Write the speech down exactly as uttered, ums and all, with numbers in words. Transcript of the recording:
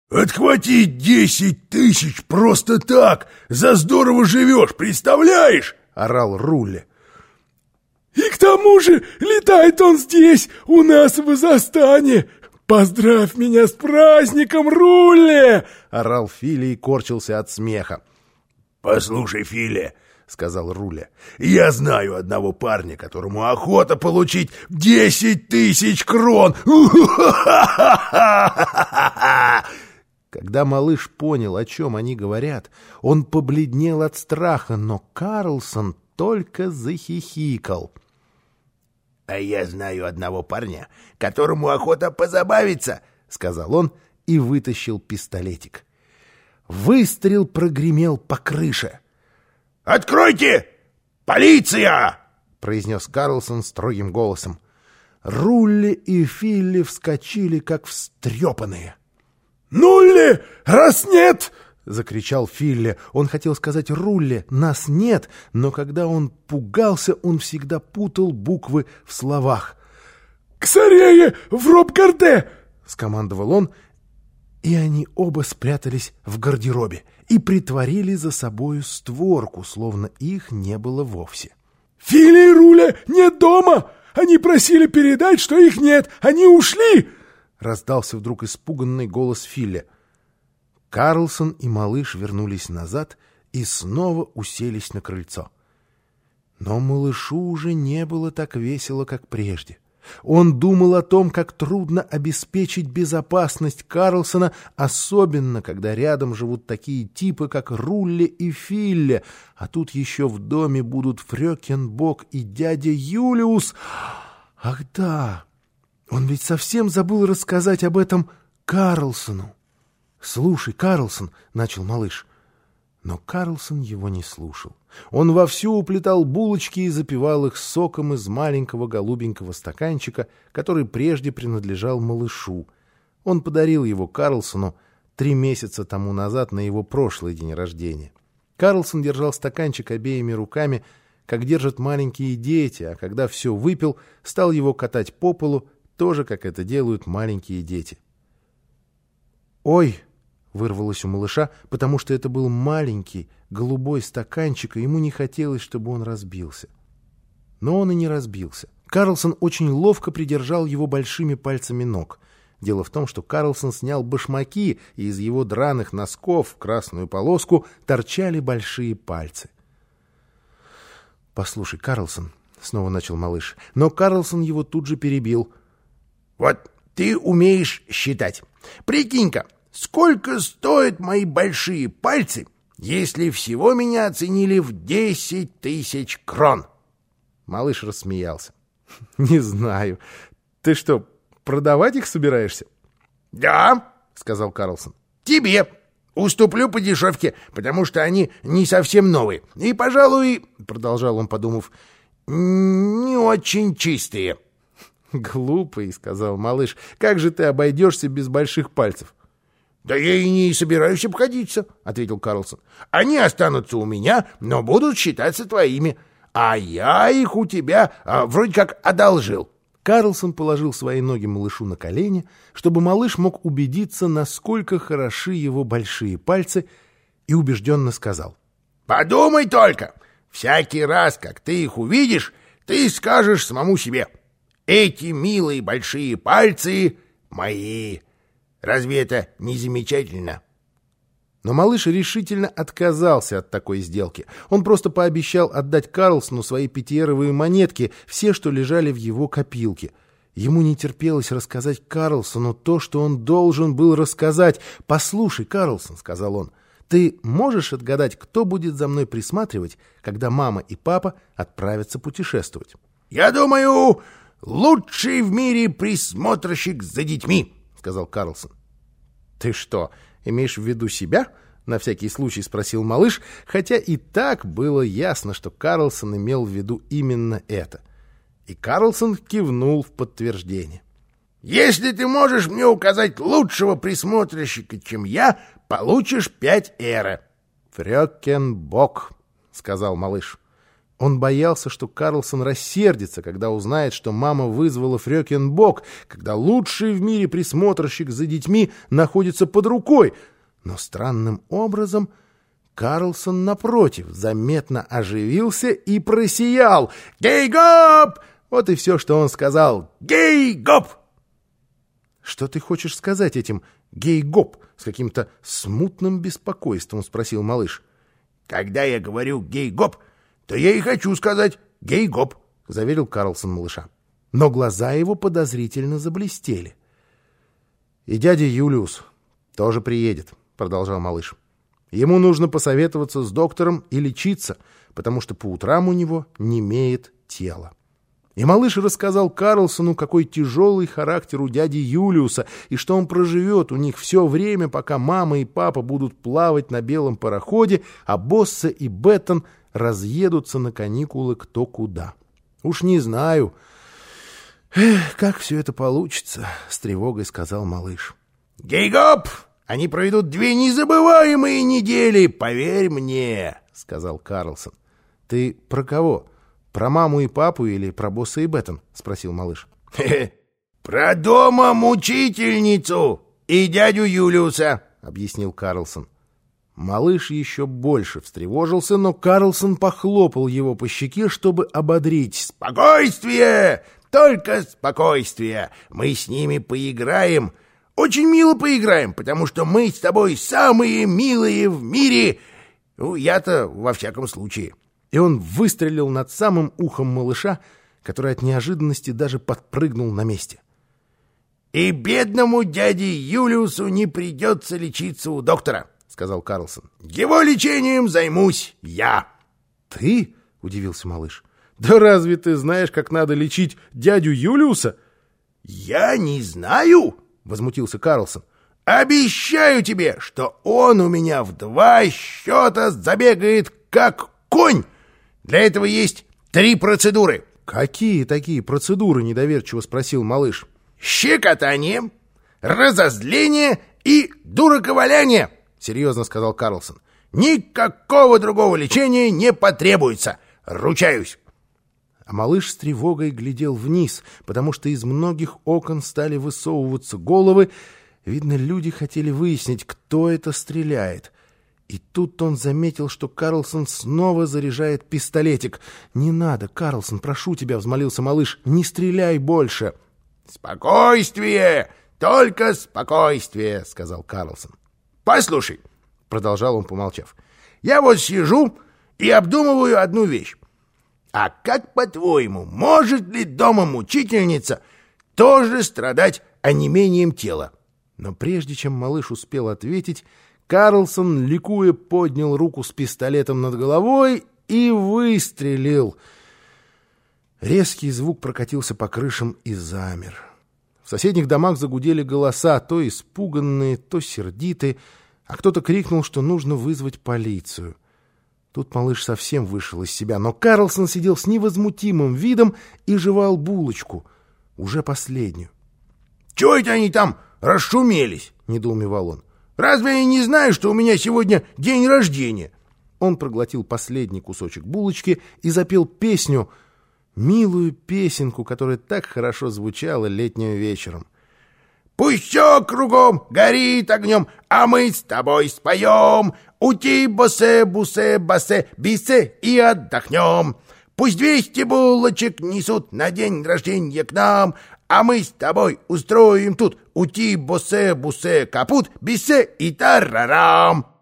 «Отхватить десять тысяч просто так! За здорово живешь, представляешь?» — орал Рулли. «И к тому же летает он здесь, у нас в Изостане! Поздравь меня с праздником, Рулли!» — орал Филли и корчился от смеха. «Послушай, Филли, — сказал Рулли, — я знаю одного парня, которому охота получить десять тысяч крон!» Когда малыш понял, о чем они говорят, он побледнел от страха, но Карлсон только захихикал. «А я знаю одного парня, которому охота позабавиться», — сказал он и вытащил пистолетик. Выстрел прогремел по крыше. «Откройте! Полиция!» — произнес Карлсон строгим голосом. Рулли и Филли вскочили, как встрепанные. «Нулли! Раз нет!» — закричал Филли. Он хотел сказать «Рулли, нас нет», но когда он пугался, он всегда путал буквы в словах. «Ксарее в Роб-Гарде!» — скомандовал он, и они оба спрятались в гардеробе и притворили за собою створку, словно их не было вовсе. «Филли и Руля нет дома! Они просили передать, что их нет! Они ушли!» — раздался вдруг испуганный голос Филли. Карлсон и малыш вернулись назад и снова уселись на крыльцо. Но малышу уже не было так весело, как прежде. Он думал о том, как трудно обеспечить безопасность Карлсона, особенно когда рядом живут такие типы, как Рулли и Филли, а тут еще в доме будут Фрёкинбок и дядя Юлиус. Ах да, он ведь совсем забыл рассказать об этом Карлсону. «Слушай, Карлсон», — начал малыш. Но Карлсон его не слушал. Он вовсю уплетал булочки и запивал их соком из маленького голубенького стаканчика, который прежде принадлежал малышу. Он подарил его Карлсону три месяца тому назад на его прошлый день рождения. Карлсон держал стаканчик обеими руками, как держат маленькие дети, а когда все выпил, стал его катать по полу, тоже как это делают маленькие дети. «Ой!» — вырвалось у малыша, потому что это был маленький голубой стаканчик, и ему не хотелось, чтобы он разбился. Но он и не разбился. Карлсон очень ловко придержал его большими пальцами ног. Дело в том, что Карлсон снял башмаки, и из его драных носков в красную полоску торчали большие пальцы. «Послушай, Карлсон», — снова начал малыш, но Карлсон его тут же перебил. «Вот ты умеешь считать. Прикинь-ка, сколько стоят мои большие пальцы, если всего меня оценили в десять тысяч крон?» Малыш рассмеялся. «Не знаю. Ты что, продавать их собираешься?» «Да», — сказал Карлсон. «Тебе уступлю по дешевке, потому что они не совсем новые. И, пожалуй, — продолжал он, подумав, — не очень чистые». «Глупый», — сказал малыш. «Как же ты обойдешься без больших пальцев?» «Да я и не собираюсь обходиться», — ответил Карлсон. «Они останутся у меня, но будут считаться твоими. А я их у тебя а, вроде как одолжил». Карлсон положил свои ноги малышу на колени, чтобы малыш мог убедиться, насколько хороши его большие пальцы, и убежденно сказал: «Подумай только, всякий раз, как ты их увидишь, ты скажешь самому себе: эти милые большие пальцы мои. Разве это не замечательно?» Но малыш решительно отказался от такой сделки. Он просто пообещал отдать Карлсону свои пятиэровые монетки, все, что лежали в его копилке. Ему не терпелось рассказать Карлсону то, что он должен был рассказать. «Послушай, Карлсон, — сказал он, — ты можешь отгадать, кто будет за мной присматривать, когда мама и папа отправятся путешествовать?» «Я думаю, лучший в мире присмотрщик за детьми», — сказал Карлсон. «Ты что, имеешь в виду себя?» — на всякий случай спросил малыш, хотя и так было ясно, что Карлсон имел в виду именно это. И Карлсон кивнул в подтверждение. «Если ты можешь мне указать лучшего присмотрщика, чем я, получишь пять эра». «Фрёкинбок», — сказал малыш. Он боялся, что Карлсон рассердится, когда узнает, что мама вызвала Фрёкинбок, когда лучший в мире присмотрщик за детьми находится под рукой. Но странным образом Карлсон, напротив, заметно оживился и просиял. «Гей-гоп!» Вот и все, что он сказал. «Гей-гоп!» «Что ты хочешь сказать этим «гей-гоп»?» — с каким-то смутным беспокойством спросил малыш. «Когда я говорю «гей-гоп», то я и хочу сказать «гей-гоп», — заверил Карлсон малыша. Но глаза его подозрительно заблестели. «И дядя Юлиус тоже приедет», — продолжал малыш. «Ему нужно посоветоваться с доктором и лечиться, потому что по утрам у него немеет тело». И малыш рассказал Карлсону, какой тяжелый характер у дяди Юлиуса, и что он проживет у них все время, пока мама и папа будут плавать на белом пароходе, а Боссе и Беттон разъедутся на каникулы кто куда. «Уж не знаю, эх, как все это получится», — с тревогой сказал малыш. «Гей-гоп! Они проведут две незабываемые недели, поверь мне», — сказал Карлсон. «Ты про кого? Про маму и папу или про Босса и Беттон?» — спросил малыш. «Хе-хе, про дома-мучительницу и дядю Юлиуса», — объяснил Карлсон. Малыш еще больше встревожился, но Карлсон похлопал его по щеке, чтобы ободрить. «Спокойствие! Только спокойствие! Мы с ними поиграем. Очень мило поиграем, потому что мы с тобой самые милые в мире. Ну, я-то во всяком случае». И он выстрелил над самым ухом малыша, который от неожиданности даже подпрыгнул на месте. «И бедному дяде Юлиусу не придется лечиться у доктора», — сказал Карлсон. «Его лечением займусь я». «Ты?» — удивился малыш. «Да разве ты знаешь, как надо лечить дядю Юлиуса?» «Я не знаю», — возмутился Карлсон. «Обещаю тебе, что он у меня в два счета забегает, как конь. Для этого есть три процедуры». «Какие такие процедуры?» — недоверчиво спросил малыш. «Щекотание, разозление и дураковаляние», — серьезно сказал Карлсон. «Никакого другого лечения не потребуется, ручаюсь». А малыш с тревогой глядел вниз, потому что из многих окон стали высовываться головы. Видно, люди хотели выяснить, кто это стреляет. И тут он заметил, что Карлсон снова заряжает пистолетик. «Не надо, Карлсон, прошу тебя», — взмолился малыш, — «не стреляй больше». «Спокойствие! Только спокойствие!» — сказал Карлсон. «Послушай», — продолжал он, помолчав, — «я вот сижу и обдумываю одну вещь. А как, по-твоему, может ли дома-мучительница тоже страдать онемением тела?» Но прежде чем малыш успел ответить, Карлсон, ликуя, поднял руку с пистолетом над головой и выстрелил. Резкий звук прокатился по крышам и замер. В соседних домах загудели голоса, то испуганные, то сердитые, а кто-то крикнул, что нужно вызвать полицию. Тут малыш совсем вышел из себя, но Карлсон сидел с невозмутимым видом и жевал булочку, уже последнюю. «Чего это они там расшумелись?» — недоумевал он. «Разве они не знают, что у меня сегодня день рождения?» Он проглотил последний кусочек булочки и запел песню, милую песенку, которая так хорошо звучала летним вечером. «Пусть все кругом горит огнем, а мы с тобой споем. Ути, босе, бусе, басе, бисе и отдохнем. Пусть двести булочек несут на день рождения к нам, а мы с тобой устроим тут ути, босе, бусе, капут, бисе и тарарам».